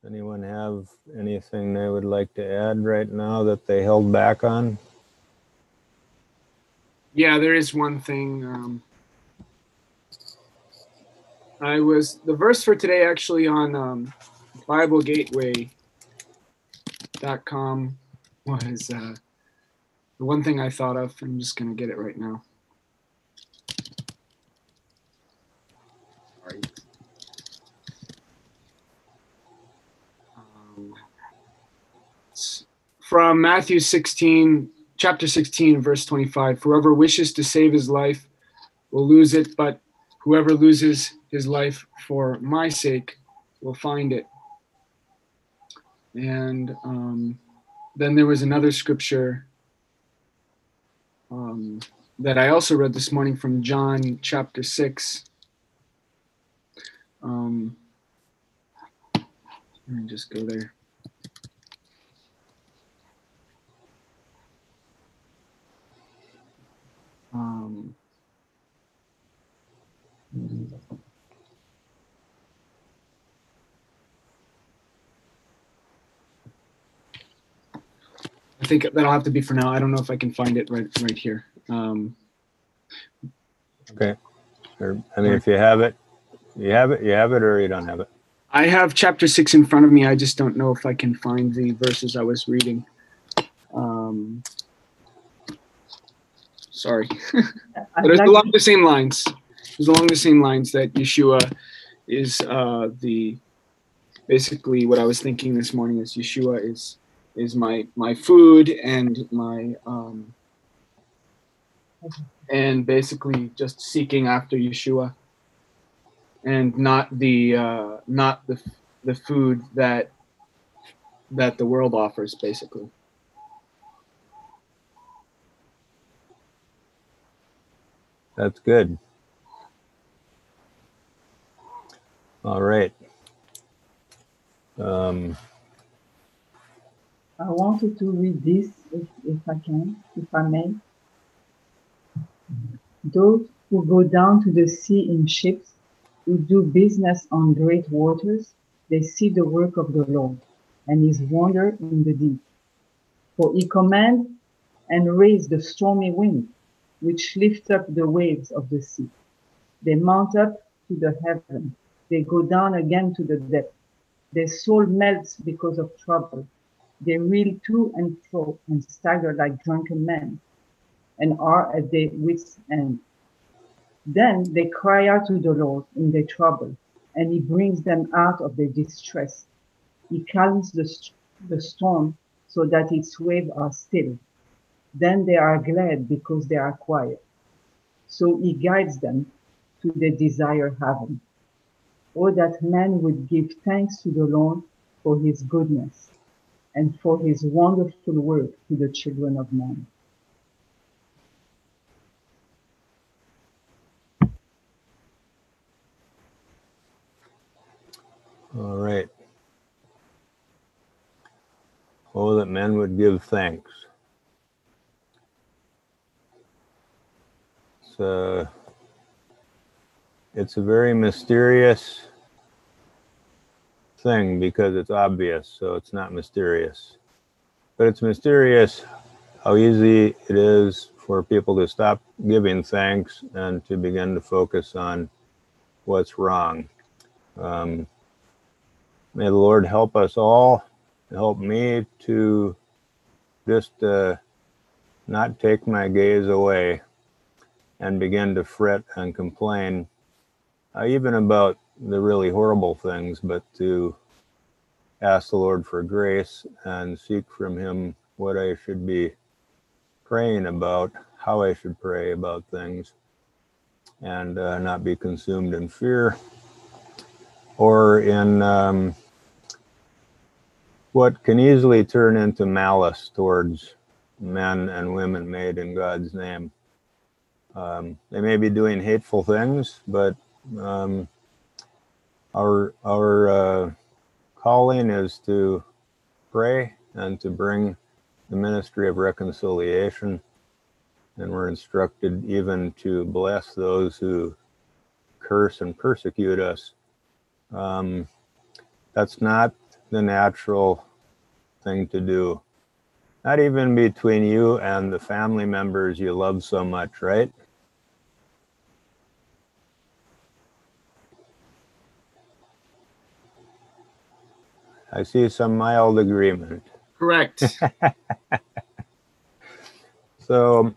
Anyone have anything they would like to add right now that they held back on? Yeah, there is one thing. The verse for today actually on BibleGateway.com was the one thing I thought of. I'm just going to get it right now. Sorry. It's from Matthew 16, chapter 16, verse 25. Whoever wishes to save his life will lose it, but whoever loses his life for my sake will find it. And then there was another scripture that I also read this morning from John chapter 6. Let me just go there. I think that'll have to be for now. I don't know if I can find it right here. Okay. I mean, if you have it, you have it, or you don't have it. I have chapter 6 in front of me. I just don't know if I can find the verses I was reading. Sorry. But it's along the same lines. It's along the same lines that Yeshua is basically what I was thinking this morning is Yeshua is my food and my and basically just seeking after Yeshua and not the food that the world offers, basically. That's good. All right. I wanted to read this, if I may. Those who go down to the sea in ships, who do business on great waters, they see the work of the Lord, and his wonder in the deep. For he commands and raises the stormy wind, which lift up the waves of the sea. They mount up to the heaven. They go down again to the depth. Their soul melts because of trouble. They reel to and fro and stagger like drunken men and are at their wits' end. Then they cry out to the Lord in their trouble, and he brings them out of their distress. He calms the storm so that its waves are still. Then they are glad because they are quiet. So he guides them to their desired haven. Oh, that man would give thanks to the Lord for his goodness and for his wonderful work to the children of men. All right. Oh, that men would give thanks. It's a very mysterious thing because it's obvious, so it's not mysterious. But it's mysterious how easy it is for people to stop giving thanks and to begin to focus on what's wrong. May the Lord help us all, help me to just not take my gaze away and begin to fret and complain, even about the really horrible things, but to ask the Lord for grace and seek from him what I should be praying about, how I should pray about things, and not be consumed in fear or in what can easily turn into malice towards men and women made in God's name. They may be doing hateful things, but our calling is to pray and to bring the ministry of reconciliation, and we're instructed even to bless those who curse and persecute us. That's not the natural thing to do. Not even between you and the family members you love so much, right? I see some mild agreement. Correct. So,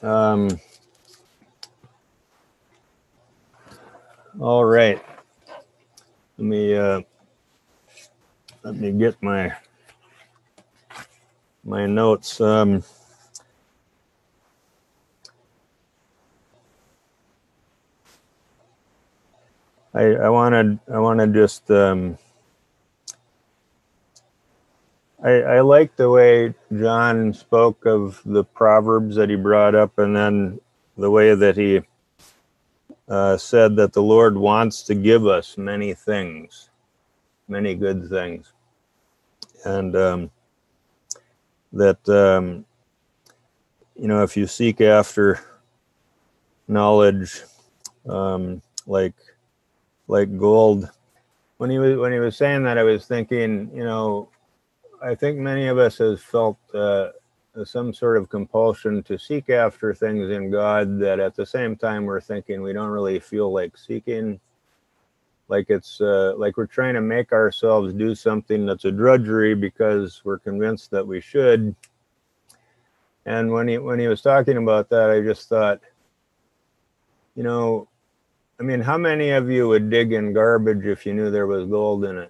all right. Let me get my notes. I want to just I like the way John spoke of the Proverbs that he brought up, and then the way that he said that the Lord wants to give us many things, many good things, and that you know, if you seek after knowledge, like gold. When he was saying that, I was thinking, you know, I think many of us have felt some sort of compulsion to seek after things in God that at the same time we're thinking we don't really feel like seeking. Like it's like we're trying to make ourselves do something that's a drudgery because we're convinced that we should. And when he was talking about that, I just thought, you know, I mean, how many of you would dig in garbage if you knew there was gold in it?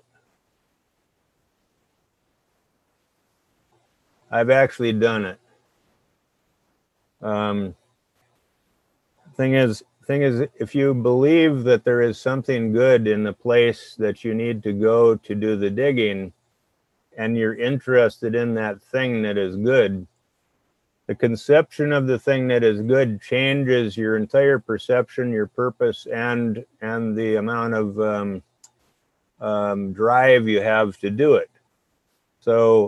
I've actually done it. Thing is, if you believe that there is something good in the place that you need to go to do the digging, and you're interested in that thing that is good, the conception of the thing that is good changes your entire perception, your purpose, and the amount of drive you have to do it. So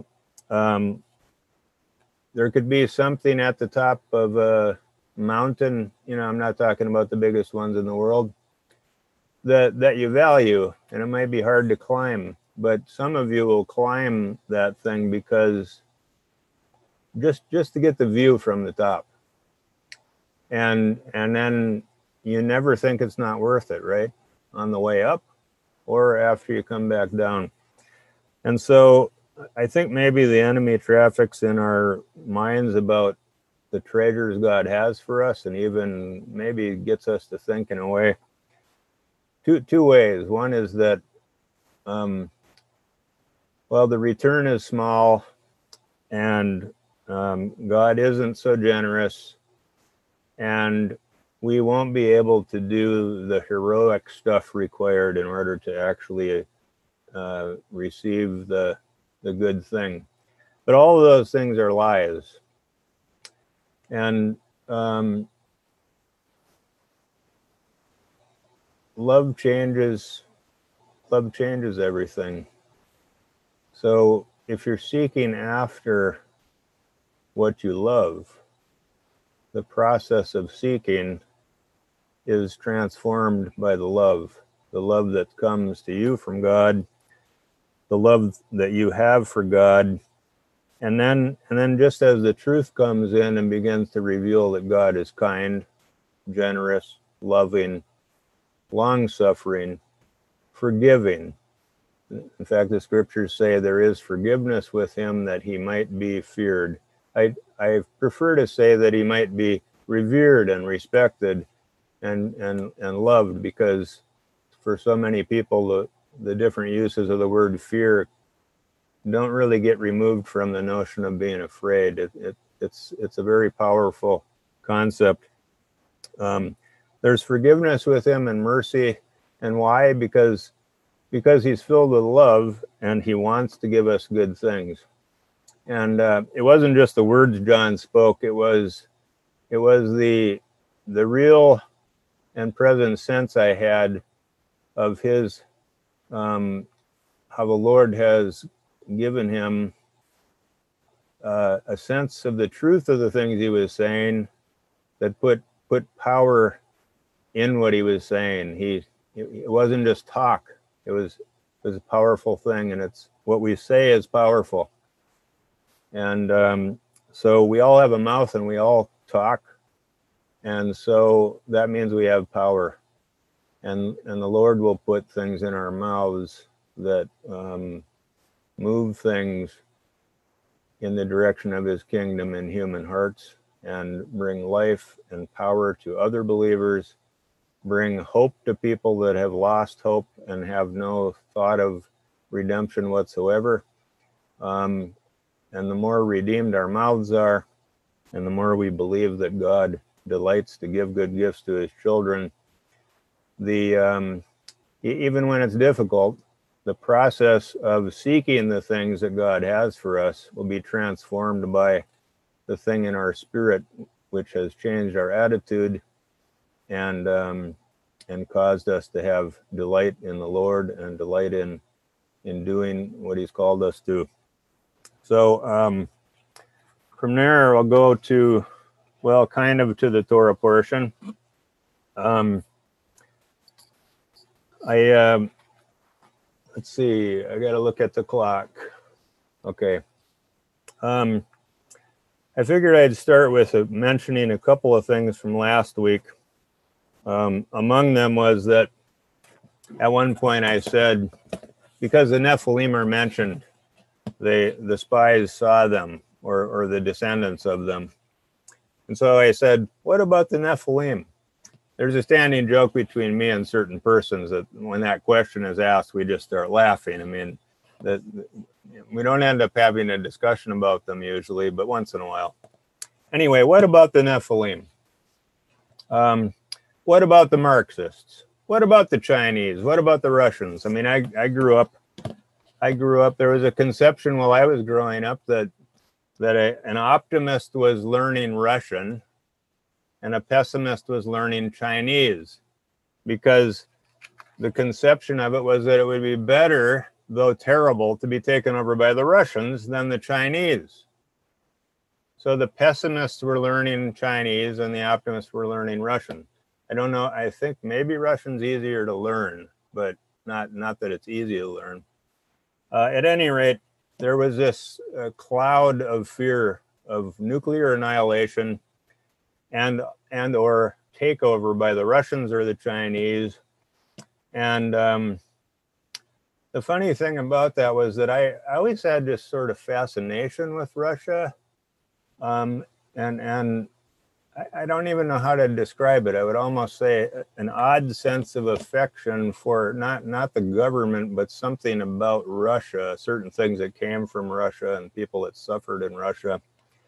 there could be something at the top of a mountain, you know, I'm not talking about the biggest ones in the world, that you value, and it might be hard to climb, but some of you will climb that thing because just to get the view from the top, and then you never think it's not worth it, right, on the way up or after you come back down. And so I think maybe the enemy traffics in our minds about the treasures God has for us, and even maybe gets us to think in a way, two ways. One is that well, the return is small, and God isn't so generous, and we won't be able to do the heroic stuff required in order to actually receive the good thing. But all of those things are lies. And love changes everything. So if you're seeking after what you love, the process of seeking is transformed by the love that comes to you from God, the love that you have for God. And then just as the truth comes in and begins to reveal that God is kind, generous, loving, long-suffering, forgiving. In fact, the scriptures say there is forgiveness with him that he might be feared. I prefer to say that he might be revered and respected and loved, because for so many people the different uses of the word fear don't really get removed from the notion of being afraid. It's a very powerful concept. There's forgiveness with him and mercy. And why? Because he's filled with love, and he wants to give us good things. And it wasn't just the words John spoke, it was the real and present sense I had of his how the Lord has given him a sense of the truth of the things he was saying, that put power in what he was saying. It wasn't just talk. It was is a powerful thing, and it's what we say is powerful. And so we all have a mouth and we all talk. And so that means we have power. And the Lord will put things in our mouths that move things in the direction of his kingdom in human hearts and bring life and power to other believers, bring hope to people that have lost hope and have no thought of redemption whatsoever. And the more redeemed our mouths are, and the more we believe that God delights to give good gifts to his children, even when it's difficult, the process of seeking the things that God has for us will be transformed by the thing in our spirit, which has changed our attitude and caused us to have delight in the Lord and delight in doing what he's called us to. So from there, I'll go to, well, kind of to the Torah portion. Let's see, I got to look at the clock. Okay. I figured I'd start with mentioning a couple of things from last week. Among them was that at one point I said, because the Nephilim are mentioned, the spies saw them, or the descendants of them. And so I said, what about the Nephilim? There's a standing joke between me and certain persons that when that question is asked, we just start laughing. I mean, we don't end up having a discussion about them usually, but once in a while. Anyway, what about the Nephilim? What about the Marxists? What about the Chinese? What about the Russians? I mean, I grew up, there was a conception while I was growing up that an optimist was learning Russian and a pessimist was learning Chinese, because the conception of it was that it would be better, though terrible, to be taken over by the Russians than the Chinese. So the pessimists were learning Chinese and the optimists were learning Russian. I don't know, I think maybe Russian's easier to learn, but not that it's easy to learn. At any rate, there was this cloud of fear of nuclear annihilation and or takeover by the Russians or the Chinese. And the funny thing about that was that I always had this sort of fascination with Russia. And I don't even know how to describe it. I would almost say an odd sense of affection for not the government, but something about Russia, certain things that came from Russia and people that suffered in Russia.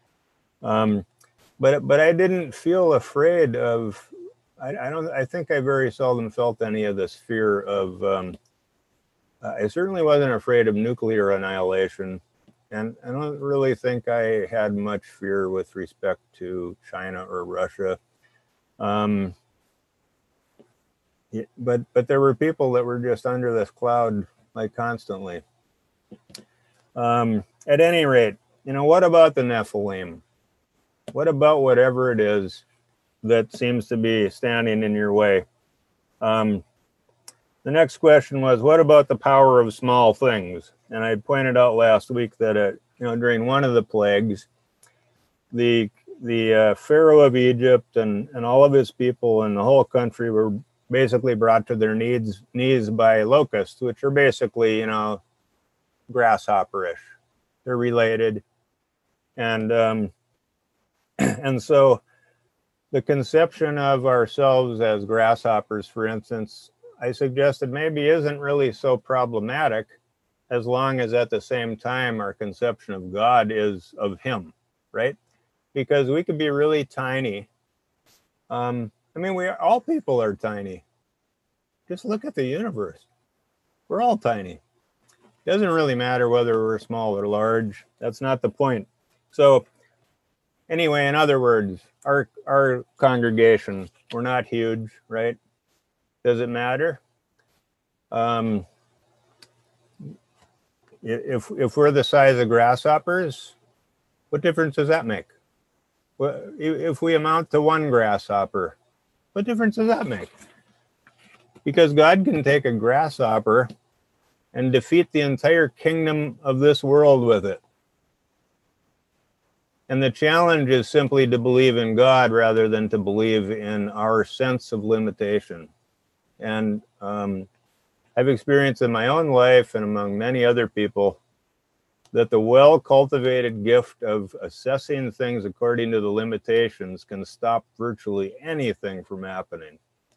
But I didn't feel afraid of, I think I very seldom felt any of this fear of, I certainly wasn't afraid of nuclear annihilation. And I don't really think I had much fear with respect to China or Russia. But there were people that were just under this cloud like constantly. At any rate, what about the Nephilim? What about whatever it is that seems to be standing in your way? The next question was, what about the power of small things? And I pointed out last week that during one of the plagues, the Pharaoh of Egypt and all of his people and the whole country were basically brought to their knees by locusts, which are basically grasshopperish. They're related, and so the conception of ourselves as grasshoppers, for instance, I suggested maybe isn't really so problematic, as long as at the same time our conception of God is of him, right? Because we could be really tiny. All people are tiny. Just look at the universe. We're all tiny. It doesn't really matter whether we're small or large. That's not the point. So anyway, in other words, our congregation, we're not huge, right? Does it matter? If we're the size of grasshoppers, what difference does that make? Well, if we amount to one grasshopper, what difference does that make? Because God can take a grasshopper and defeat the entire kingdom of this world with it. And the challenge is simply to believe in God rather than to believe in our sense of limitation. And I've experienced in my own life and among many other people that the well-cultivated gift of assessing things according to the limitations can stop virtually anything from happening.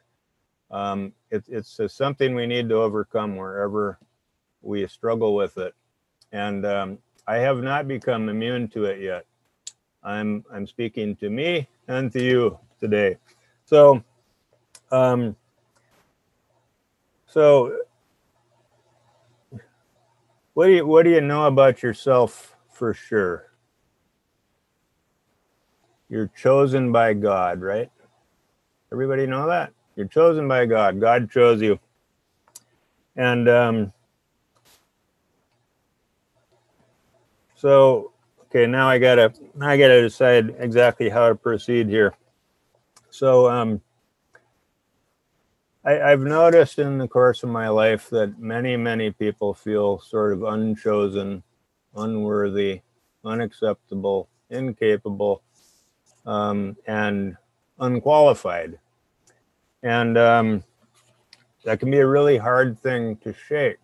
It's something we need to overcome wherever we struggle with it. And I have not become immune to it yet. I'm speaking to me and to you today. So, what do you know about yourself for sure? You're chosen by God, right? Everybody know that? You're chosen by God. God chose you. And so, okay, now I gotta decide exactly how to proceed here. So, I've noticed in the course of my life that many people feel sort of unchosen, unworthy, unacceptable, incapable, and unqualified. And that can be a really hard thing to shake.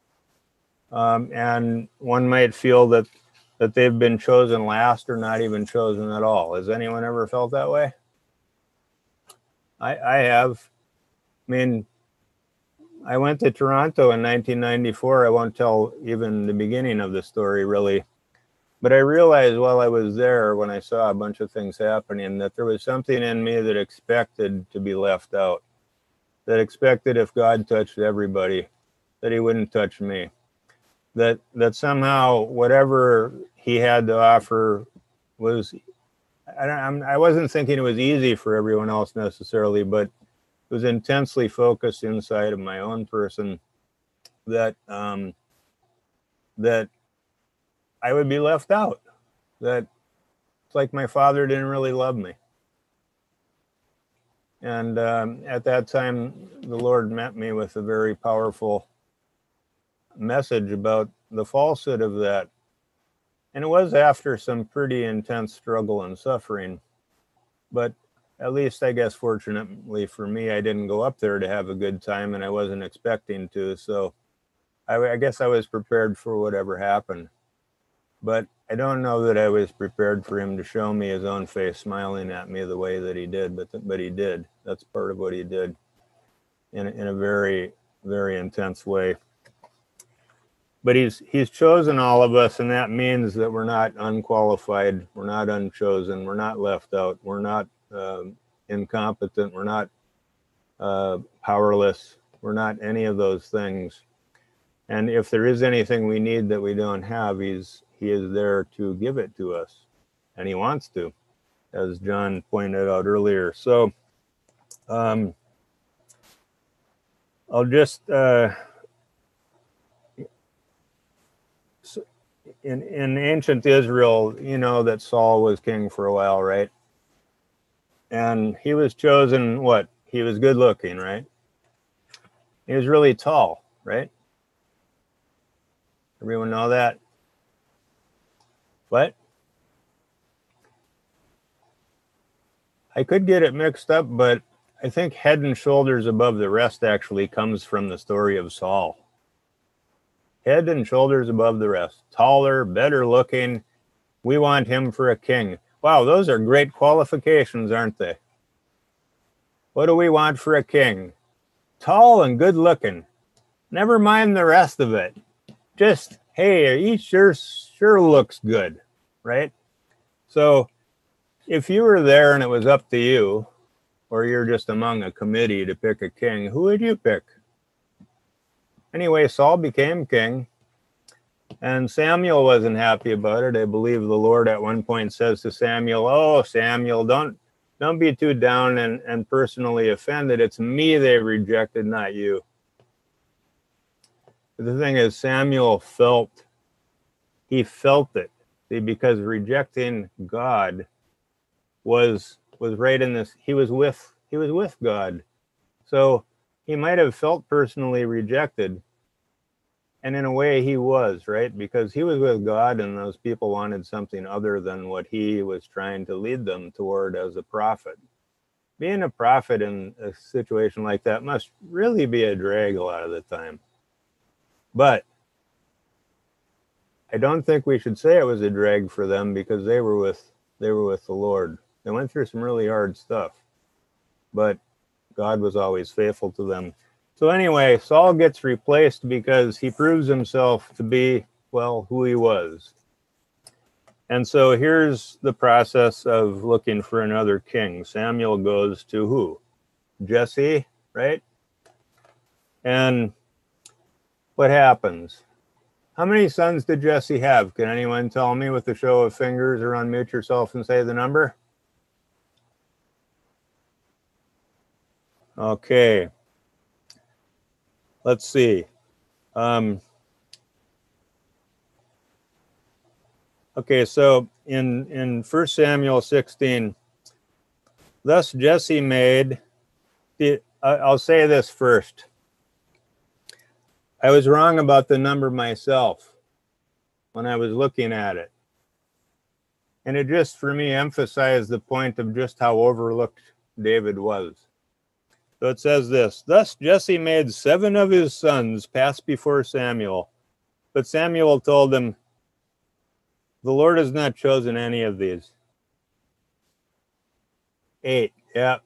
And one might feel that they've been chosen last or not even chosen at all. Has anyone ever felt that way? I have. I mean, I went to Toronto in 1994. I won't tell even the beginning of the story, really. But I realized while I was there, when I saw a bunch of things happening, that there was something in me that expected to be left out, that expected if God touched everybody, that he wouldn't touch me, that somehow whatever he had to offer was, I wasn't thinking it was easy for everyone else necessarily, but it was intensely focused inside of my own person that that I would be left out, that it's like my father didn't really love me. And at that time, the Lord met me with a very powerful message about the falsehood of that. And it was after some pretty intense struggle and suffering. But at least, I guess, fortunately for me, I didn't go up there to have a good time, and I wasn't expecting to. So I guess I was prepared for whatever happened. But I don't know that I was prepared for him to show me his own face smiling at me the way that he did. But he did. That's part of what he did in a very, very intense way. But he's chosen all of us, and that means that we're not unqualified, we're not unchosen, we're not left out, we're not incompetent, we're not powerless, we're not any of those things. And if there is anything we need that we don't have, he is there to give it to us, and he wants to, as John pointed out earlier. So I'll just in ancient Israel, you know that Saul was king for a while, right? And he was chosen, what? He was good looking, right? He was really tall, right? Everyone know that? What? I could get it mixed up, but I think head and shoulders above the rest actually comes from the story of Saul. Head and shoulders above the rest. Taller, better looking. We want him for a king. Wow, those are great qualifications, aren't they? What do we want for a king? Tall and good looking. Never mind the rest of it. Just, hey, he sure looks good, right? So if you were there and it was up to you, or you're just among a committee to pick a king, who would you pick? Anyway, Saul became king, and Samuel wasn't happy about it. I believe the Lord at one point says to Samuel, "Oh, Samuel, don't be too down and personally offended. It's me they rejected, not you." But the thing is, Samuel felt it. See, because rejecting God was right in this. He was with God, so he might have felt personally rejected, And in a way he was, right? Because he was with God and those people wanted something other than what he was trying to lead them toward as a prophet. Being a prophet in a situation like that must really be a drag a lot of the time. But I don't think we should say it was a drag for them because they were with the Lord. They went through some really hard stuff, but God was always faithful to them. So anyway, Saul gets replaced because he proves himself to be, well, who he was. And so here's the process of looking for another king. Samuel goes to who? Jesse, right? And what happens? How many sons did Jesse have? Can anyone tell me with a show of fingers, or unmute yourself and say the number? Okay. Let's see. Okay, so in 1 Samuel 16, thus Jesse made, I'll say this first. I was wrong about the number myself when I was looking at it. And it just, for me, emphasized the point of just how overlooked David was. So it says this, thus Jesse made 7 of his sons pass before Samuel. But Samuel told him, the Lord has not chosen any of these. 8, yeah.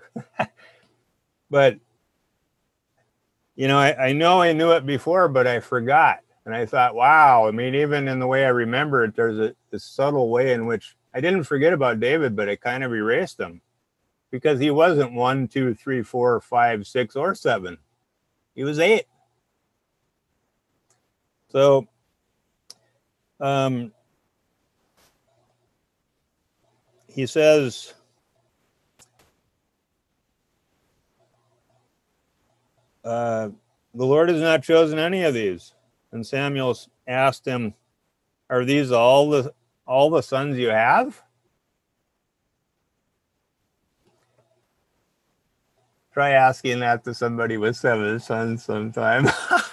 But, you know I knew it before, but I forgot. And I thought, wow, I mean, even in the way I remember it, there's this subtle way in which I didn't forget about David, but I kind of erased him. Because he wasn't 1, 2, 3, 4, 5, 6, or 7. He was 8. So, he says, the Lord has not chosen any of these. And Samuel asked him, are these all the sons you have? Try asking that to somebody with 7 sons sometime.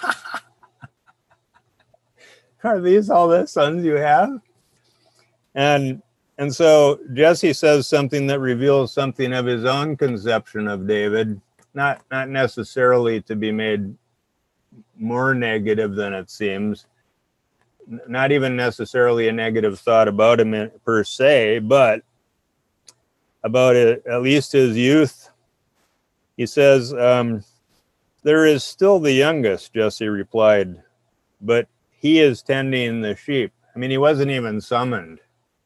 Are these all the sons you have? And so Jesse says something that reveals something of his own conception of David, not necessarily to be made more negative than it seems, not even necessarily a negative thought about him per se, but about it, at least his youth. He says, there is still the youngest, Jesse replied, but he is tending the sheep. I mean, he wasn't even summoned,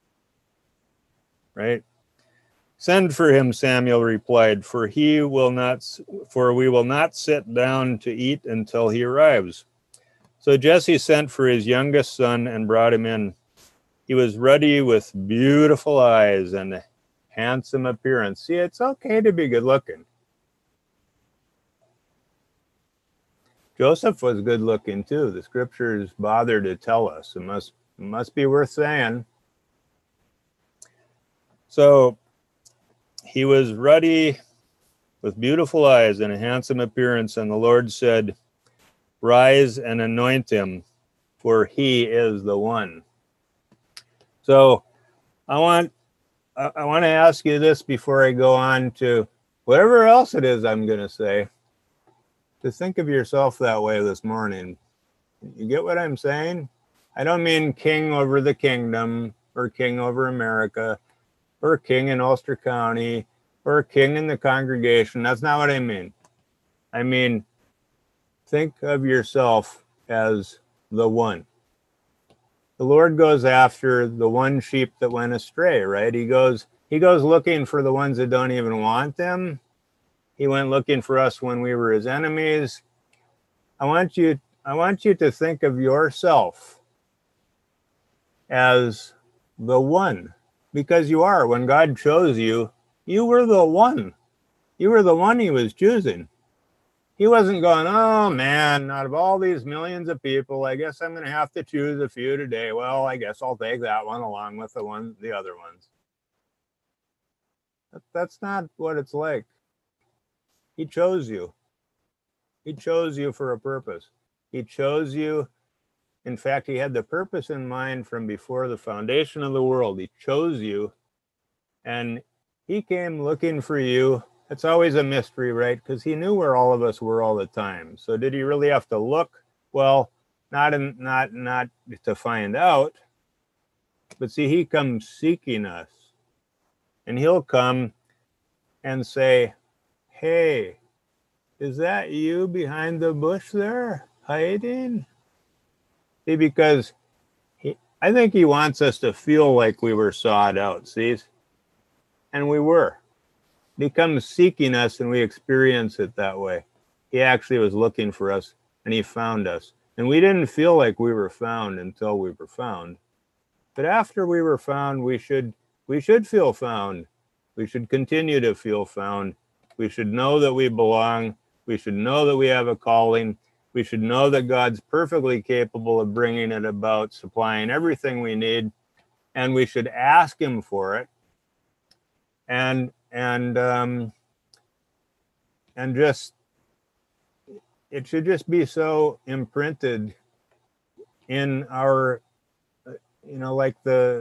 right? Send for him, Samuel replied, for we will not sit down to eat until he arrives. So Jesse sent for his youngest son and brought him in. He was ruddy with beautiful eyes and a handsome appearance. See, it's okay to be good looking. Joseph was good looking too. The scriptures bother to tell us. It must be worth saying. So he was ruddy with beautiful eyes and a handsome appearance, and the Lord said, rise and anoint him, for he is the one. So I want to ask you this before I go on to whatever else it is I'm going to say, to think of yourself that way this morning. You get what I'm saying? I don't mean king over the kingdom, or king over America, or king in Ulster County, or king in the congregation. That's not what I mean. I mean, think of yourself as the one. The Lord goes after the one sheep that went astray, right? He goes looking for the ones that don't even want them. He went looking for us when we were his enemies. I want you to think of yourself as the one, because you are. When God chose you, you were the one. You were the one he was choosing. He wasn't going, oh man, out of all these millions of people, I guess I'm going to have to choose a few today. Well, I guess I'll take that one along with the other ones. That's not what it's like. He chose you. He chose you for a purpose. He chose you In fact, he had the purpose in mind from before the foundation of the world. He chose you, and he came looking for you. It's always a mystery, right? Because he knew where all of us were all the time. So did he really have to look? Well, not to find out, but see, he comes seeking us, and he'll come and say, hey, is that you behind the bush there hiding? See, because I think he wants us to feel like we were sought out, see? And we were. He comes seeking us, and we experience it that way. He actually was looking for us, and he found us. And we didn't feel like we were found until we were found. But after we were found, we should feel found. We should continue to feel found. We should know that we belong. We should know that we have a calling. We should know that God's perfectly capable of bringing it about, supplying everything we need, and we should ask him for it. And just, it should just be so imprinted in our, like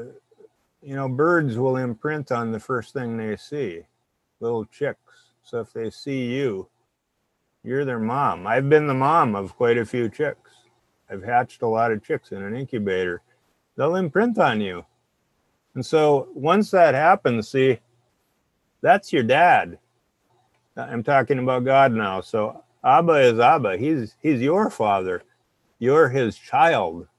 birds will imprint on the first thing they see, little chicks. So if they see you, you're their mom. I've been the mom of quite a few chicks. I've hatched a lot of chicks in an incubator. They'll imprint on you. And so once that happens, see, that's your dad. I'm talking about God now. So Abba is Abba. He's your father. You're his child.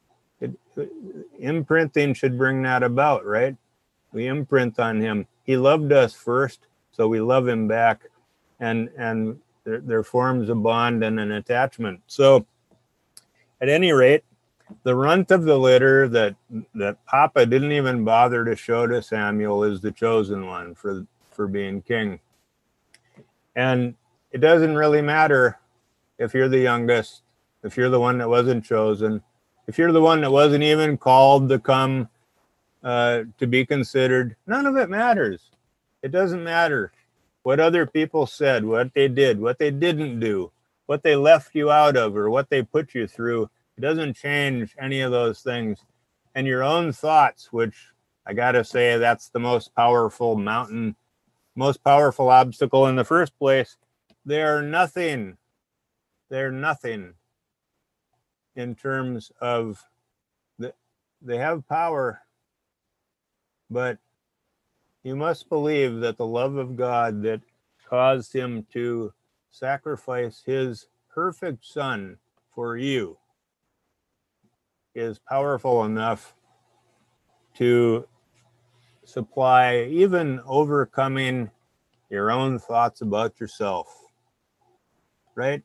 Imprinting should bring that about, right? We imprint on him. He loved us first, so we love him back. And there forms a bond and an attachment. So at any rate, the runt of the litter that Papa didn't even bother to show to Samuel is the chosen one for being king. And it doesn't really matter if you're the youngest, if you're the one that wasn't chosen, if you're the one that wasn't even called to come to be considered. None of it matters. It doesn't matter what other people said, what they did, what they didn't do, what they left you out of, or what they put you through. It doesn't change any of those things. And your own thoughts, which I got to say, that's the most powerful mountain, most powerful obstacle in the first place. They're nothing. They're nothing in terms of, they have power, but you must believe that the love of God that caused him to sacrifice his perfect son for you is powerful enough to supply even overcoming your own thoughts about yourself, right?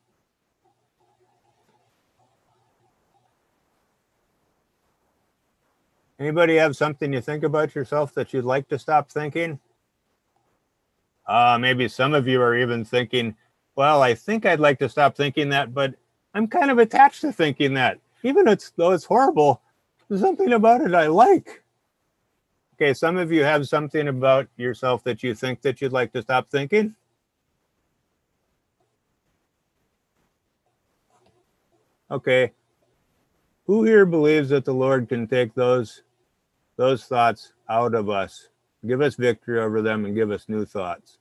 Anybody have something you think about yourself that you'd like to stop thinking? Maybe some of you are even thinking, well, I think I'd like to stop thinking that, but I'm kind of attached to thinking that. Even though it's horrible, there's something about it I like. Okay, some of you have something about yourself that you think that you'd like to stop thinking. Okay. Who here believes that the Lord can take those thoughts out of us, give us victory over them, and give us new thoughts?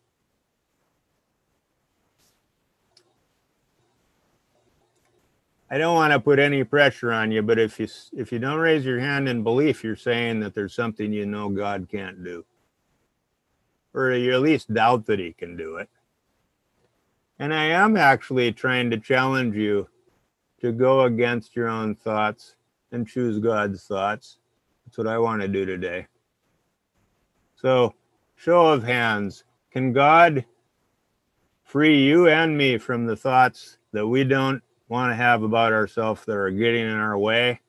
I don't want to put any pressure on you, but if you don't raise your hand in belief, you're saying that there's something you know God can't do, or you at least doubt that he can do it. And I am actually trying to challenge you to go against your own thoughts and choose God's thoughts. That's what I want to do today. So, show of hands, can God free you and me from the thoughts that we don't want to have about ourselves that are getting in our way?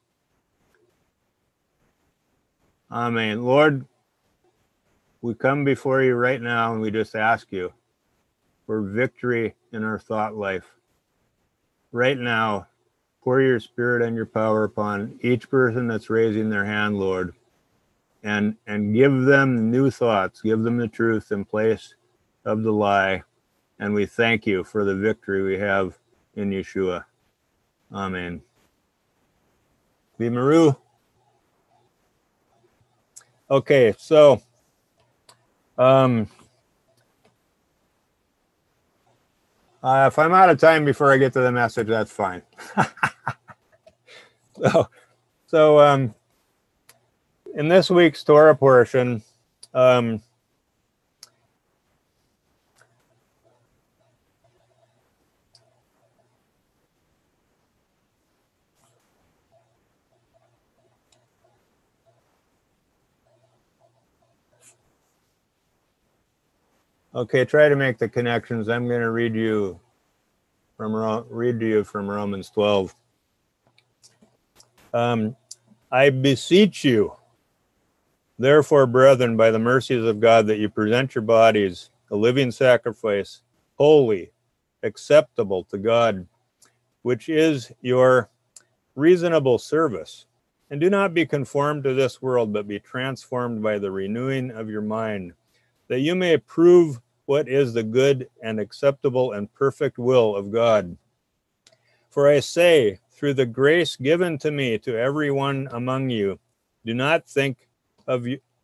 Amen. Lord, we come before you right now and we just ask you for victory in our thought life. Right now, pour your spirit and your power upon each person that's raising their hand, Lord, and give them new thoughts, give them the truth in place of the lie. And we thank you for the victory we have in Yeshua. Amen. Vimaru. Okay, so if I'm out of time before I get to the message, that's fine. So in this week's Torah portion, okay, try to make the connections. I'm going to read to you from Romans 12. I beseech you, therefore, brethren, by the mercies of God, that you present your bodies a living sacrifice, holy, acceptable to God, which is your reasonable service. And do not be conformed to this world, but be transformed by the renewing of your mind, that you may prove what is the good and acceptable and perfect will of God. For I say, through the grace given to me, to everyone among you, do not think of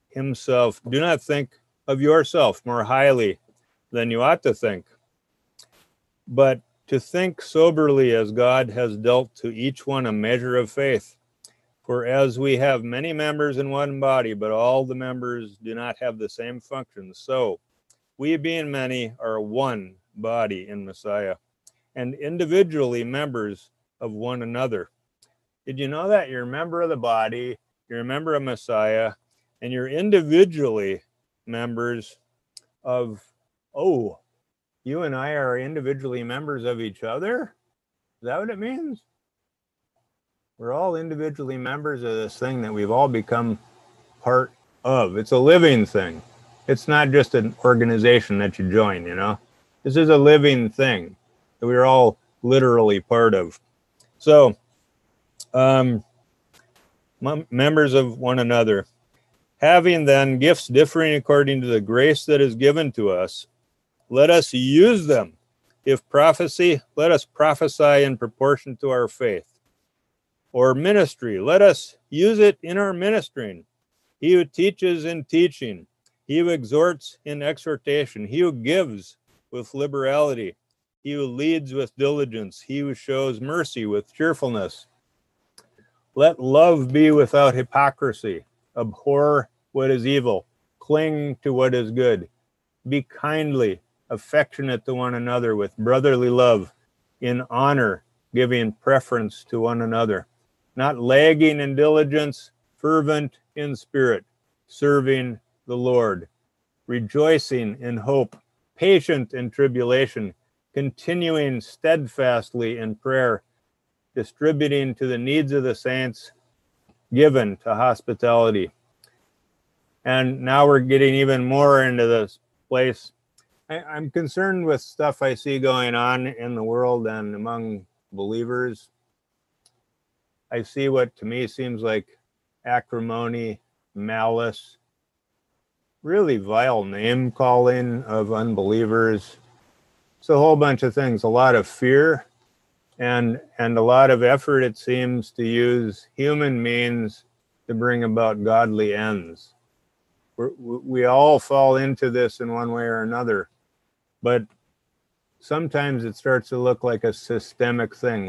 yourself more highly than you ought to think, but to think soberly, as God has dealt to each one a measure of faith. For as we have many members in one body, but all the members do not have the same functions, so we, being many, are one body in Messiah, and individually members of one another. Did you know that you're a member of the body, you're a member of Messiah, and you're individually members of, you and I are individually members of each other? Is that what it means? We're all individually members of this thing that we've all become part of. It's a living thing. It's not just an organization that you join, you know? This is a living thing that we're all literally part of. So, members of one another, having then gifts differing according to the grace that is given to us, let us use them. If prophecy, let us prophesy in proportion to our faith. Or ministry, let us use it in our ministering. He who teaches in teaching, he who exhorts in exhortation, he who gives with liberality, he who leads with diligence, he who shows mercy with cheerfulness. Let love be without hypocrisy. Abhor what is evil. Cling to what is good. Be kindly, affectionate to one another with brotherly love, in honor, giving preference to one another. Not lagging in diligence, fervent in spirit, serving the Lord, rejoicing in hope, patient in tribulation, continuing steadfastly in prayer, distributing to the needs of the saints, given to hospitality. And now we're getting even more into this place. I'm concerned with stuff I see going on in the world and among believers. I see what to me seems like acrimony, malice, really vile name calling of unbelievers. It's a whole bunch of things, a lot of fear and a lot of effort, it seems, to use human means to bring about godly ends. We all fall into this in one way or another, but sometimes it starts to look like a systemic thing,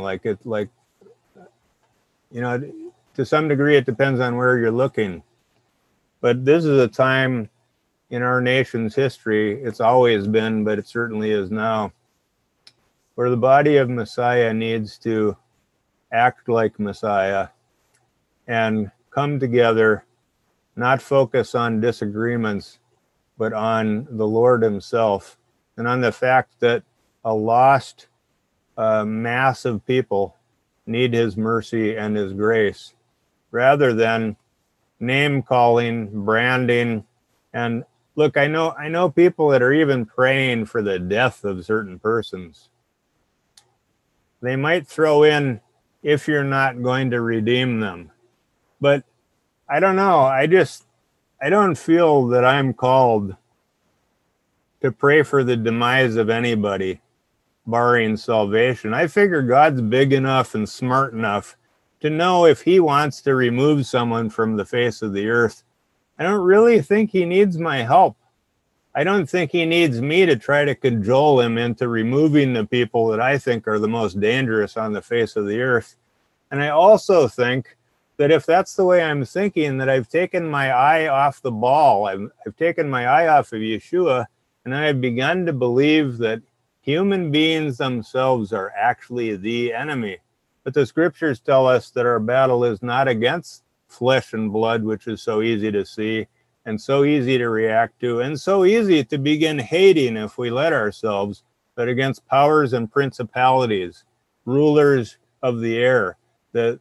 to some degree, it depends on where you're looking. But this is a time in our nation's history, it's always been, but it certainly is now, where the body of Messiah needs to act like Messiah and come together, not focus on disagreements, but on the Lord himself and on the fact that a lost mass of people need his mercy and his grace, rather than name calling, branding. And look, I know people that are even praying for the death of certain persons. They might throw in, if you're not going to redeem them. But I don't know. I don't feel that I'm called to pray for the demise of anybody, barring salvation. I figure God's big enough and smart enough to know if he wants to remove someone from the face of the earth. I don't really think he needs my help. I don't think he needs me to try to cajole him into removing the people that I think are the most dangerous on the face of the earth. And I also think that if that's the way I'm thinking, that I've taken my eye off the ball. I've taken my eye off of Yeshua, and I've begun to believe that human beings themselves are actually the enemy. But the scriptures tell us that our battle is not against flesh and blood, which is so easy to see and so easy to react to and so easy to begin hating if we let ourselves, but against powers and principalities, rulers of the air, the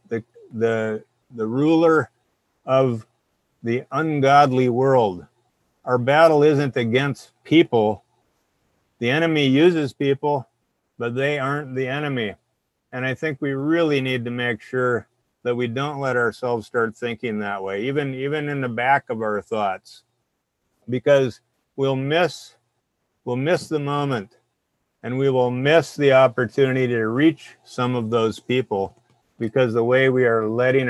ruler of the ungodly world. Our battle isn't against people. The enemy uses people, but they aren't the enemy. And I think we really need to make sure that we don't let ourselves start thinking that way, even in the back of our thoughts, because we'll miss the moment, and we will miss the opportunity to reach some of those people because the way we are letting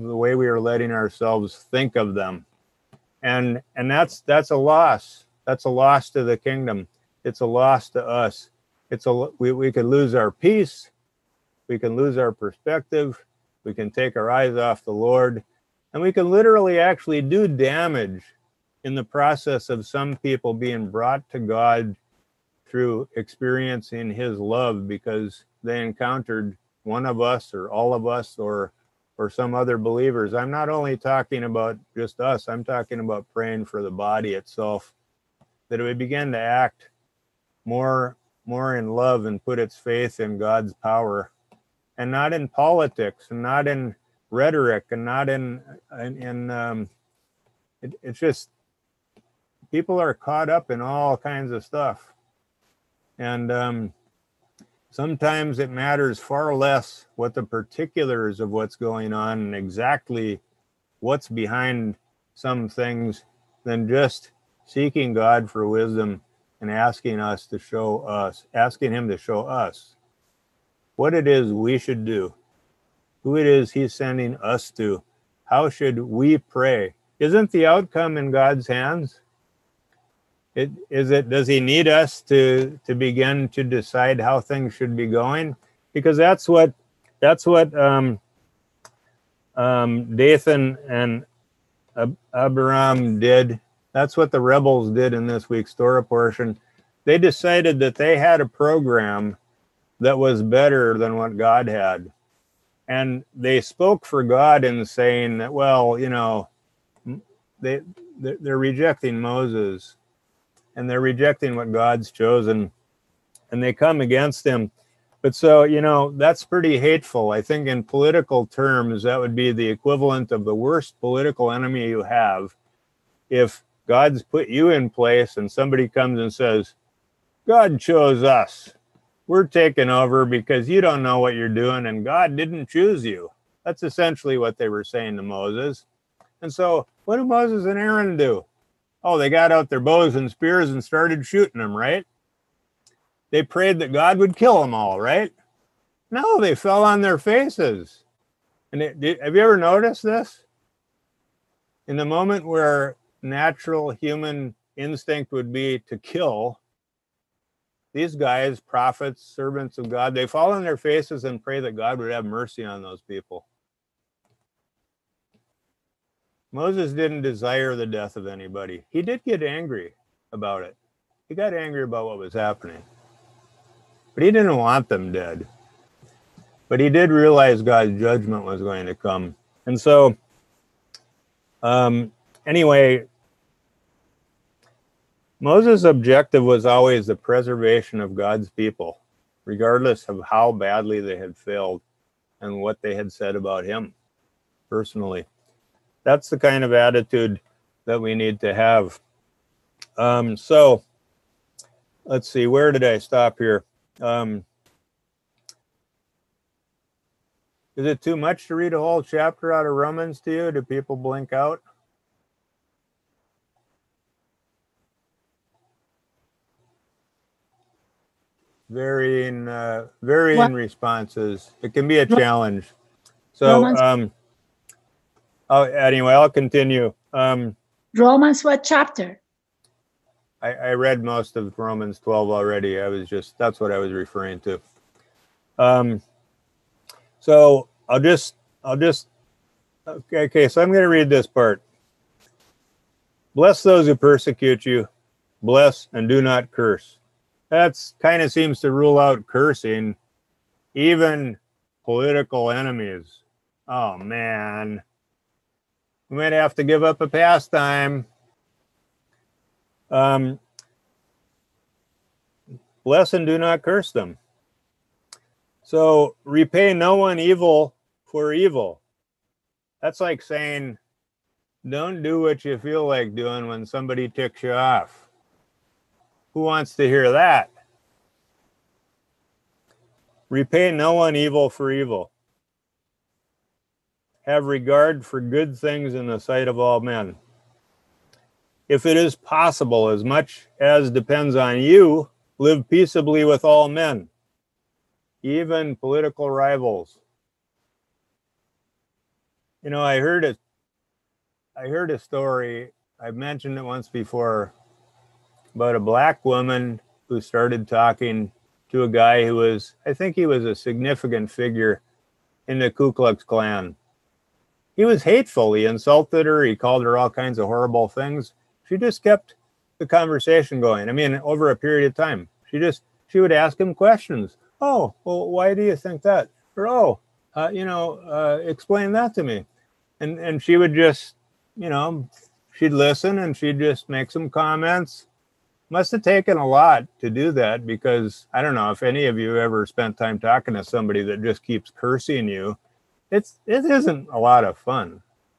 ourselves think of them, and that's a loss. That's a loss to the kingdom. It's a loss to us. We could lose our peace. We can lose our perspective. We can take our eyes off the Lord, and we can literally actually do damage in the process of some people being brought to God through experiencing his love because they encountered one of us or all of us or some other believers. I'm not only talking about just us, I'm talking about praying for the body itself, that it would begin to act more in love and put its faith in God's power, and not in politics and not in rhetoric and not it's just people are caught up in all kinds of stuff. And sometimes it matters far less what the particulars of what's going on and exactly what's behind some things than just seeking God for wisdom and asking him to show us what it is we should do, who it is he's sending us to, how should we pray. Isn't the outcome in God's hands? Does he need us to begin to decide how things should be going? Because that's what Dathan and Abiram did. That's what the rebels did in this week's Torah portion. They decided that they had a program that was better than what God had. And they spoke for God in saying that, well, they're rejecting Moses and they're rejecting what God's chosen and they come against him. But so, that's pretty hateful. I think in political terms, that would be the equivalent of the worst political enemy you have. If God's put you in place and somebody comes and says, God chose us. We're taking over because you don't know what you're doing and God didn't choose you. That's essentially what they were saying to Moses. And so what do Moses and Aaron do? Oh, they got out their bows and spears and started shooting them, right? They prayed that God would kill them all, right? No, they fell on their faces. And have you ever noticed this? In the moment where natural human instinct would be to kill, these guys, prophets, servants of God, they fall on their faces and pray that God would have mercy on those people. Moses didn't desire the death of anybody. He did get angry about it. He got angry about what was happening. But he didn't want them dead. But he did realize God's judgment was going to come. And so, anyway, Moses' objective was always the preservation of God's people, regardless of how badly they had failed and what they had said about him personally. That's the kind of attitude that we need to have. So, let's see, where did I stop here? Is it too much to read a whole chapter out of Romans to you? Do people blink out? Varying responses. It can be a challenge. So, Romans, anyway, I'll continue. Romans what chapter? I read most of Romans 12 already. That's what I was referring to. So I'll just, okay, so I'm going to read this part. Bless those who persecute you, bless and do not curse. That's kind of seems to rule out cursing, even political enemies. Oh man, we might have to give up a pastime. Bless and do not curse them. So repay no one evil for evil. That's like saying, don't do what you feel like doing when somebody ticks you off. Who wants to hear that? Repay no one evil for evil. Have regard for good things in the sight of all men. If it is possible, as much as depends on you, live peaceably with all men, even political rivals. You know, I heard a story, I've mentioned it once before, about a black woman who started talking to a guy who was, I think he was a significant figure in the Ku Klux Klan. He was hateful. He insulted her. He called her all kinds of horrible things. She just kept the conversation going. I mean, over a period of time, she would ask him questions. Oh, well, why do you think that? Or, explain that to me. And she would just, she'd listen and she'd just make some comments. Must have taken a lot to do that, because I don't know if any of you ever spent time talking to somebody that just keeps cursing you. It isn't a lot of fun.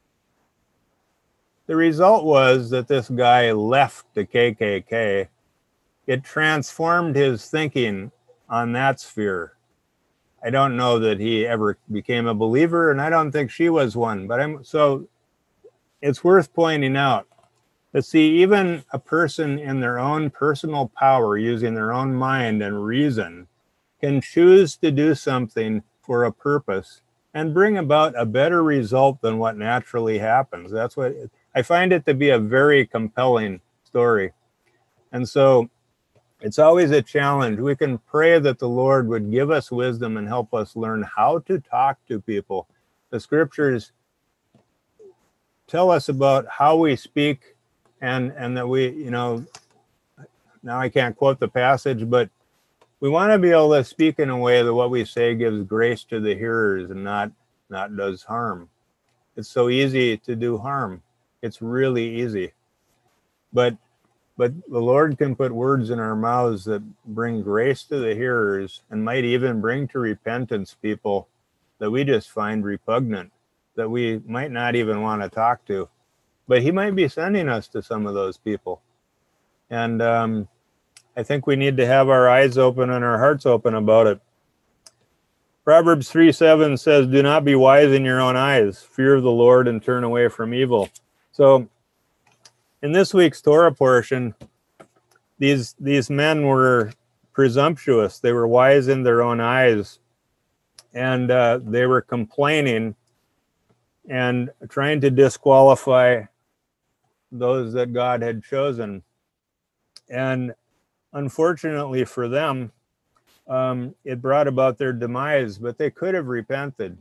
The result was that this guy left the KKK. It transformed his thinking on that sphere. I don't know that he ever became a believer, and I don't think she was one, so it's worth pointing out. But see, even a person in their own personal power, using their own mind and reason, can choose to do something for a purpose and bring about a better result than what naturally happens. That's what I find it to be, a very compelling story. And so it's always a challenge. We can pray that the Lord would give us wisdom and help us learn how to talk to people. The scriptures tell us about how we speak, and that we, now I can't quote the passage, but we want to be able to speak in a way that what we say gives grace to the hearers and not does harm. It's so easy to do harm. It's really easy. But the Lord can put words in our mouths that bring grace to the hearers and might even bring to repentance people that we just find repugnant, that we might not even want to talk to. But he might be sending us to some of those people. And I think we need to have our eyes open and our hearts open about it. Proverbs 3:7 says, do not be wise in your own eyes. Fear of the Lord and turn away from evil. So in this week's Torah portion, these men were presumptuous. They were wise in their own eyes. And they were complaining and trying to disqualify those that God had chosen. And unfortunately for them, it brought about their demise, but they could have repented.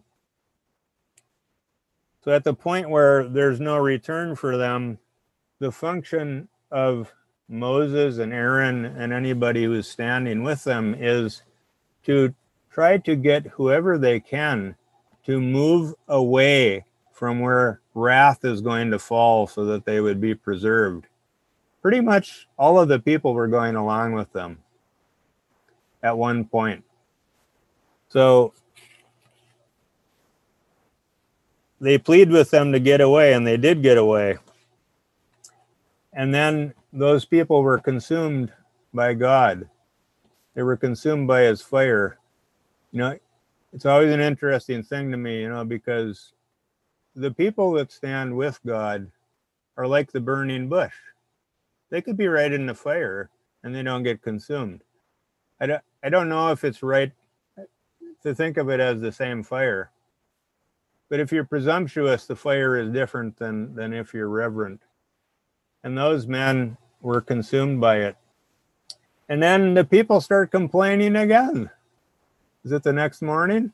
So at the point where there's no return for them, the function of Moses and Aaron and anybody who's standing with them is to try to get whoever they can to move away from where wrath is going to fall so that they would be preserved. Pretty much all of the people were going along with them at one point. So they plead with them to get away, and they did get away. And then those people were consumed by God. They were consumed by his fire. It's always an interesting thing to me, because the people that stand with God are like the burning bush. They could be right in the fire and they don't get consumed. I don't know if it's right to think of it as the same fire. But if you're presumptuous, the fire is different than if you're reverent. And those men were consumed by it. And then the people start complaining again. Is it the next morning?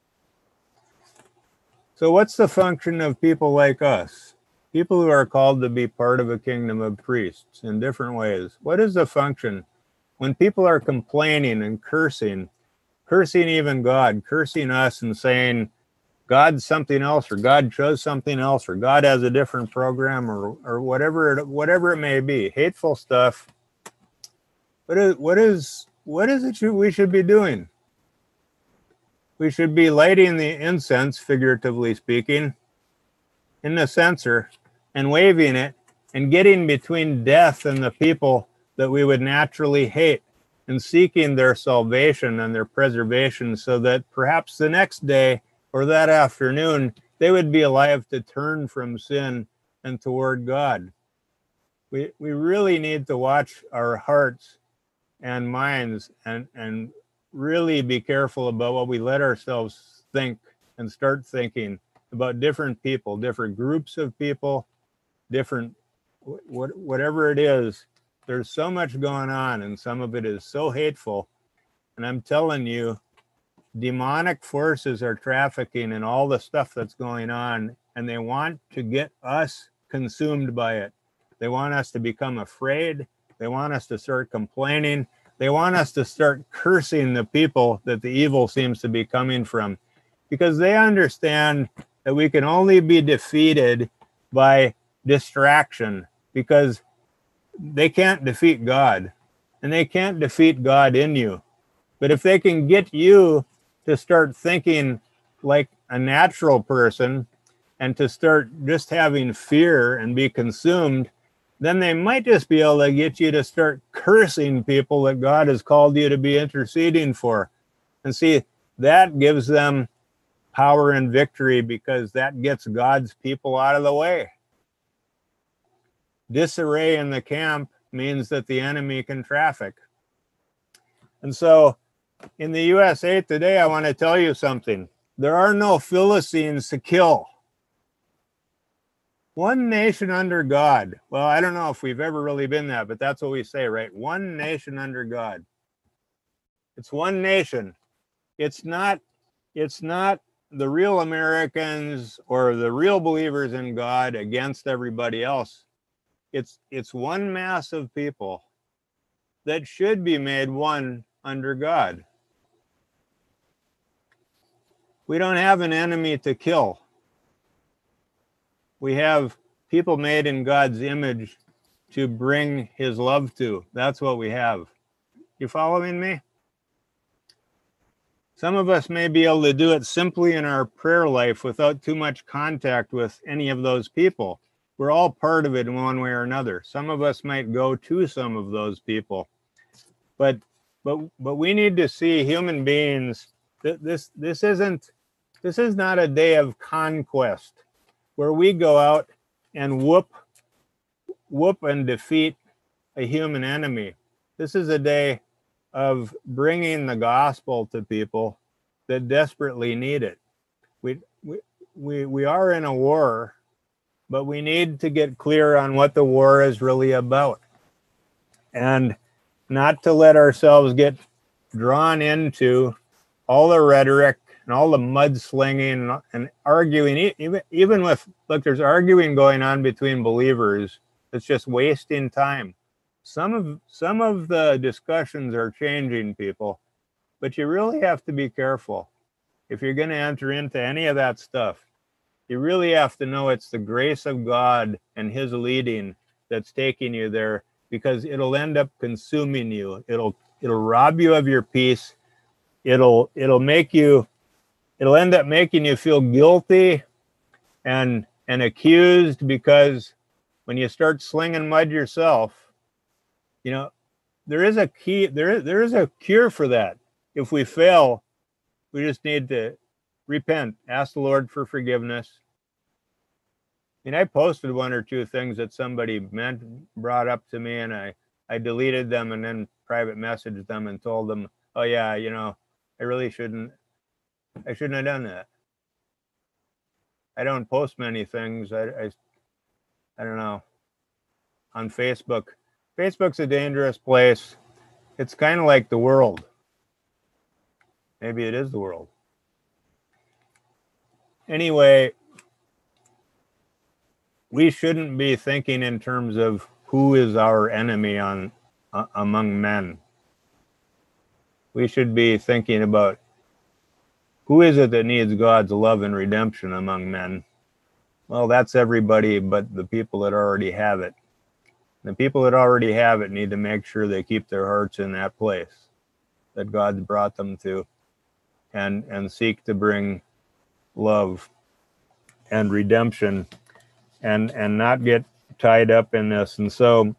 So what's the function of people like us? People who are called to be part of a kingdom of priests in different ways. What is the function? When people are complaining and cursing even God, cursing us and saying, God's something else, or God chose something else, or God has a different program, or whatever it may be, hateful stuff. What is it we should be doing? We should be lighting the incense, figuratively speaking, in the censer and waving it and getting between death and the people that we would naturally hate and seeking their salvation and their preservation so that perhaps the next day or that afternoon, they would be alive to turn from sin and toward God. We really need to watch our hearts and minds and really be careful about what we let ourselves think and start thinking about different people, different groups of people, different, whatever it is. There's so much going on, and some of it is so hateful. And I'm telling you, demonic forces are trafficking in all the stuff that's going on, and they want to get us consumed by it. They want us to become afraid. They want us to start complaining. They want us to start cursing the people that the evil seems to be coming from, because they understand that we can only be defeated by distraction, because they can't defeat God, and they can't defeat God in you. But if they can get you to start thinking like a natural person and to start just having fear and be consumed, then they might just be able to get you to start cursing people that God has called you to be interceding for. And see, that gives them power and victory, because that gets God's people out of the way. Disarray in the camp means that the enemy can traffic. And so in the USA today, I want to tell you something. There are no Philistines to kill. One nation under God. Well, I don't know if we've ever really been that, but that's what we say, right? One nation under God. It's one nation. It's not the real Americans or the real believers in God against everybody else. It's one mass of people that should be made one under God. We don't have an enemy to kill. We have people made in God's image to bring his love to. That's what we have. You following me? Some of us may be able to do it simply in our prayer life without too much contact with any of those people. We're all part of it in one way or another. Some of us might go to some of those people. But we need to see human beings. This is not a day of conquest where we go out and whoop and defeat a human enemy. This is a day of bringing the gospel to people that desperately need it. We are in a war, but we need to get clear on what the war is really about, and not to let ourselves get drawn into all the rhetoric and all the mudslinging and arguing, even with, look, there's arguing going on between believers. It's just wasting time. Some of the discussions are changing people, but you really have to be careful. If you're going to enter into any of that stuff, you really have to know it's the grace of God and his leading that's taking you there, because it'll end up consuming you. It'll rob you of your peace. It'll end up making you feel guilty and accused, because when you start slinging mud yourself, you know, there is a cure for that. If we fail, we just need to repent, ask the Lord for forgiveness. And I posted one or two things that somebody brought up to me, and I deleted them and then private messaged them and told them, oh yeah, you know, I shouldn't have done that. I don't post many things. I don't know. On Facebook. Facebook's a dangerous place. It's kind of like the world. Maybe it is the world. Anyway, we shouldn't be thinking in terms of who is our enemy among men. We should be thinking about who is it that needs God's love and redemption among men. Well, that's everybody but the people that already have it. The people that already have it need to make sure they keep their hearts in that place that God's brought them to, and seek to bring love and redemption, and not get tied up in this. And so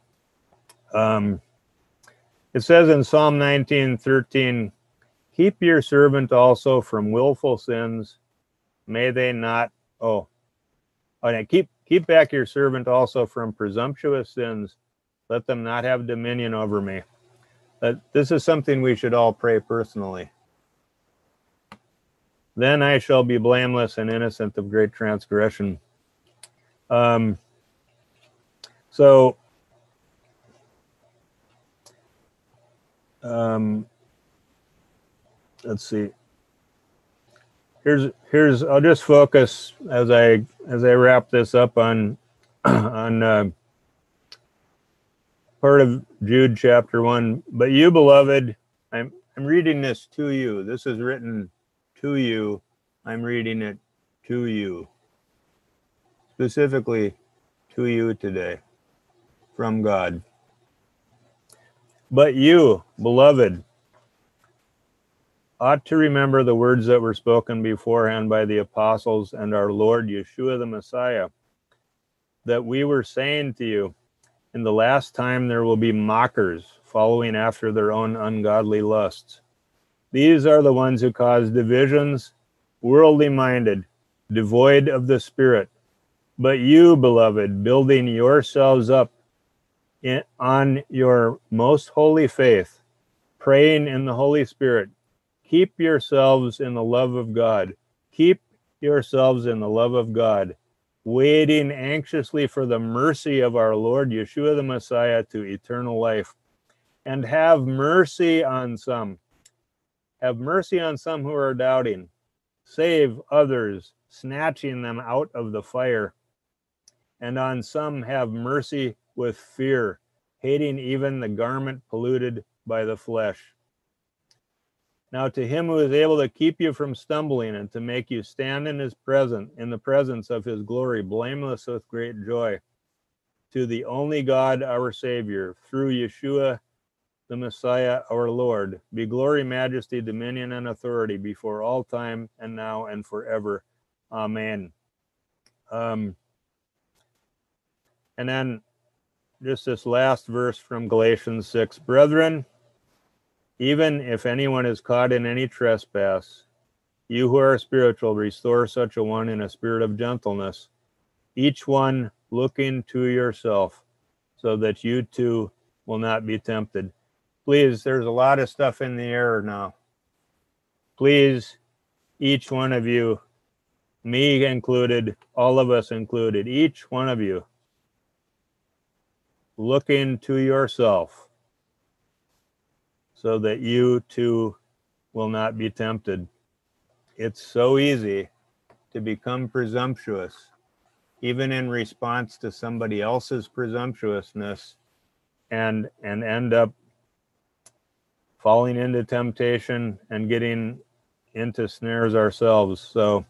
it says in Psalm 19:13, keep your servant also from willful sins. May they not, keep back your servant also from presumptuous sins. Let them not have dominion over me. This is something we should all pray personally. Then I shall be blameless and innocent of great transgression. Let's see. Here's I'll just focus as I wrap this up on part of Jude chapter 1. But you, beloved, I'm reading this to you. This is written to you. I'm reading it to you. Specifically to you today from God. But you, beloved, ought to remember the words that were spoken beforehand by the apostles and our Lord Yeshua the Messiah, that we were saying to you, in the last time there will be mockers following after their own ungodly lusts. These are the ones who cause divisions, worldly minded, devoid of the Spirit. But you, beloved, building yourselves up on your most holy faith, praying in the Holy Spirit, keep yourselves in the love of God. Keep yourselves in the love of God, waiting anxiously for the mercy of our Lord Yeshua the Messiah to eternal life. And have mercy on some. Have mercy on some who are doubting. Save others, snatching them out of the fire. And on some have mercy with fear, hating even the garment polluted by the flesh. Now to him who is able to keep you from stumbling and to make you stand in the presence of his glory, blameless with great joy, to the only God, our Savior, through Yeshua, the Messiah, our Lord, be glory, majesty, dominion, and authority before all time and now and forever. Amen. And then just this last verse from Galatians 6. Brethren, even if anyone is caught in any trespass, you who are spiritual, restore such a one in a spirit of gentleness, each one looking to yourself, so that you too will not be tempted. Please, there's a lot of stuff in the air now. Please, each one of you, me included, all of us included, each one of you, looking to yourself, so that you too will not be tempted. It's so easy to become presumptuous, even in response to somebody else's presumptuousness, and end up falling into temptation and getting into snares ourselves. So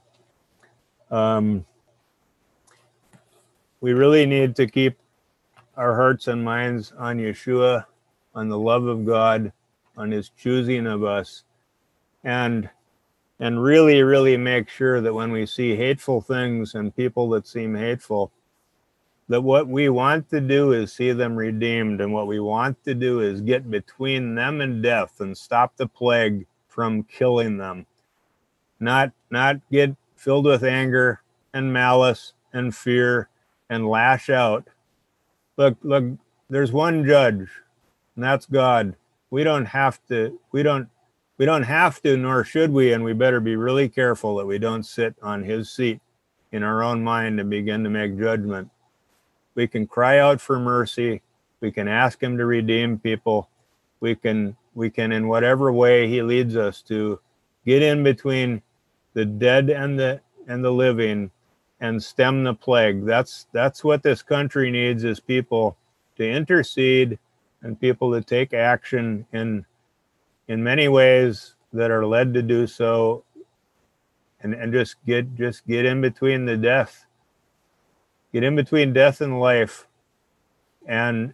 we really need to keep our hearts and minds on Yeshua, on the love of God, on his choosing of us, and really, really make sure that when we see hateful things and people that seem hateful, that what we want to do is see them redeemed, and what we want to do is get between them and death and stop the plague from killing them. Not get filled with anger and malice and fear and lash out. Look, there's one judge, and that's God. We don't have to, nor should we, and we better be really careful that we don't sit on his seat in our own mind and begin to make judgment. We can cry out for mercy. We can ask him to redeem people. We can in whatever way he leads us to get in between the dead and the living and stem the plague. That's what this country needs, is people to intercede and people to take action in many ways that are led to do so, and just get in between the death. Get in between death and life and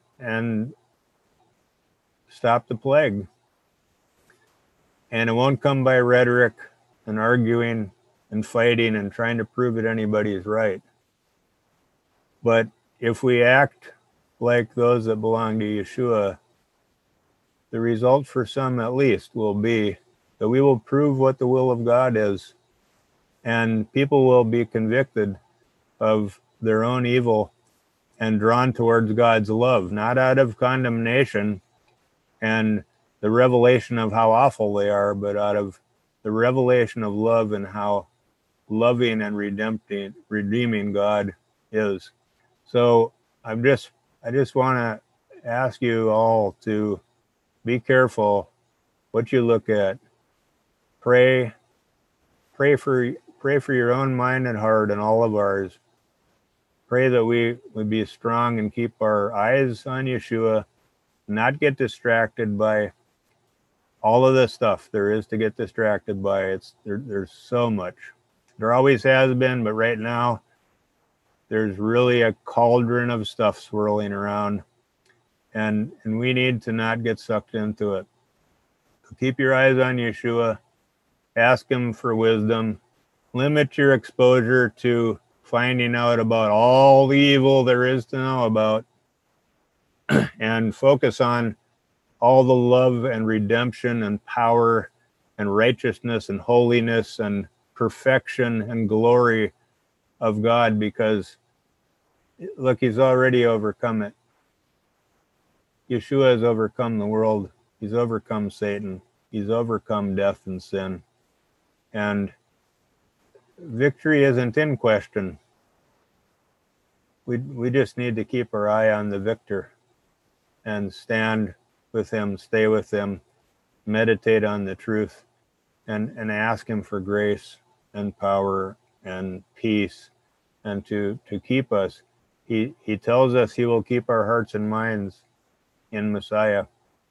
stop the plague. And it won't come by rhetoric and arguing and fighting and trying to prove that anybody is right. But if we act like those that belong to Yeshua, the result for some at least will be that we will prove what the will of God is, and people will be convicted of their own evil and drawn towards God's love, not out of condemnation and the revelation of how awful they are, but out of the revelation of love and how loving and redeeming God is. So I just want to ask you all to be careful what you look at. Pray for your own mind and heart and all of ours. Pray that we would be strong and keep our eyes on Yeshua, not get distracted by all of the stuff there is to get distracted by. There's so much. There always has been, but right now there's really a cauldron of stuff swirling around, and we need to not get sucked into it. So keep your eyes on Yeshua. Ask him for wisdom. Limit your exposure to finding out about all the evil there is to know about, and focus on all the love and redemption and power and righteousness and holiness and perfection and glory of God, because look, he's already overcome it. Yeshua has overcome the world. He's overcome Satan. He's overcome death and sin. And victory isn't in question. We just need to keep our eye on the victor and stand with him, stay with him, meditate on the truth, and ask him for grace and power and peace, and to keep us. He tells us he will keep our hearts and minds in Messiah.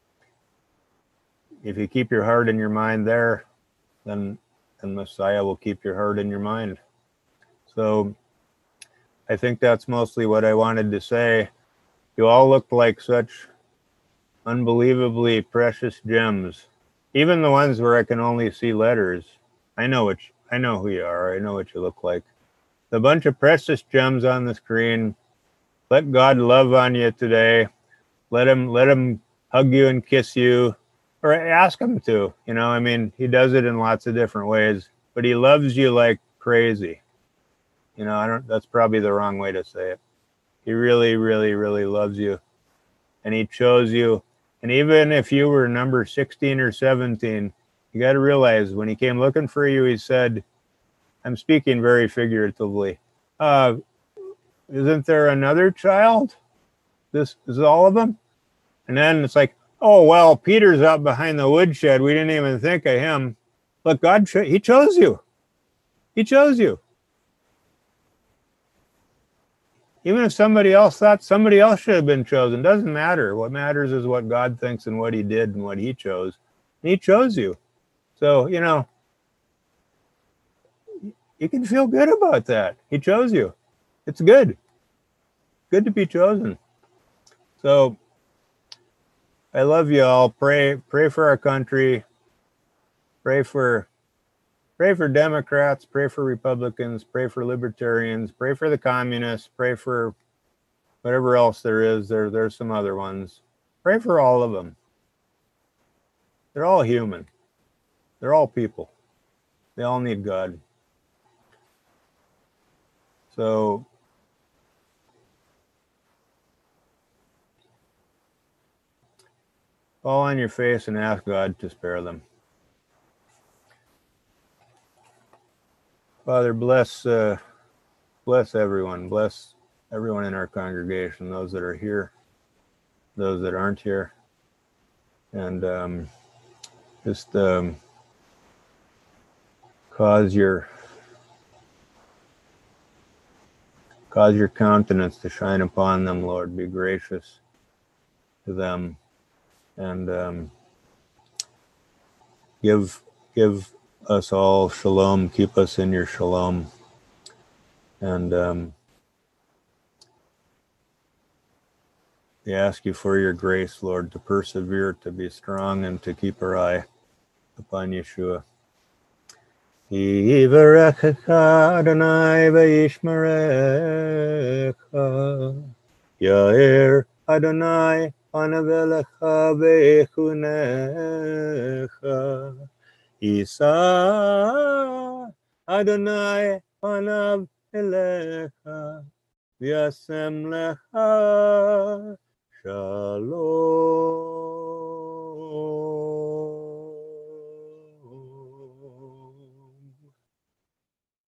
If you keep your heart and your mind there, then Messiah will keep your heart and your mind. So I think that's mostly what I wanted to say. You all look like such unbelievably precious gems, even the ones where I can only see letters. I know who you are. I know what you look like. The bunch of precious gems on the screen. Let God love on you today. Let him hug you and kiss you, or ask him to. I mean, he does it in lots of different ways, but he loves you like crazy. That's probably the wrong way to say it. He really, really, really loves you, and he chose you. And even if you were number 16 or 17, you got to realize when he came looking for you, he said, I'm speaking very figuratively, isn't there another child? This is all of them? And then it's like, oh, well, Peter's out behind the woodshed. We didn't even think of him. Look, he chose you. He chose you. Even if somebody else thought somebody else should have been chosen, doesn't matter. What matters is what God thinks and what he did and what he chose. And he chose you. So, you can feel good about that. He chose you. It's good. Good to be chosen. So I love you all. Pray for our country. Pray for Democrats, pray for Republicans, pray for libertarians, pray for the communists, pray for whatever else there is. There's some other ones. Pray for all of them. They're all human. They're all people. They all need God. So fall on your face and ask God to spare them. Father, bless Bless everyone. Bless everyone in our congregation, those that are here, those that aren't here. And just cause your countenance to shine upon them, Lord. Be gracious to them, and give us all shalom. Keep us in your shalom, and we ask you for your grace, Lord, to persevere, to be strong, and to keep our eye upon Yeshua. Yivarechecha Adonai v'yishmerecha. Yair Adonai panav elecha v'yechunecha. Yisa Adonai panav elecha v'yasem lecha shalom.